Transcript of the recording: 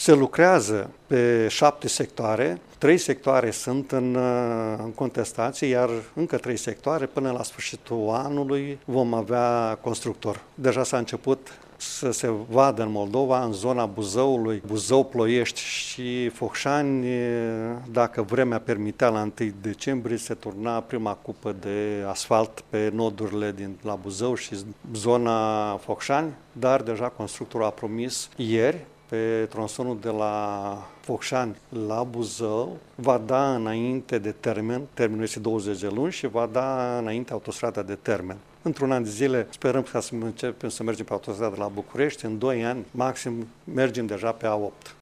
Se lucrează pe 7 sectoare, 3 sectoare sunt în contestație, iar încă 3 sectoare până la sfârșitul anului vom avea constructor. Deja s-a început să se vadă în Moldova, în zona Buzăului, Buzău, Ploiești și Focșani, dacă vremea permitea, la 1 decembrie se turna prima cupă de asfalt pe nodurile din la Buzău și zona Focșani, dar deja constructorul a promis ieri, pe tronsonul de la Focșani la Buzău, va da înainte de termenul este 20 de luni și va da înainte autostrada de termen. Într-un an de zile sperăm ca să începem să mergem pe autostrada la București, în 2 ani maxim mergem deja pe A8.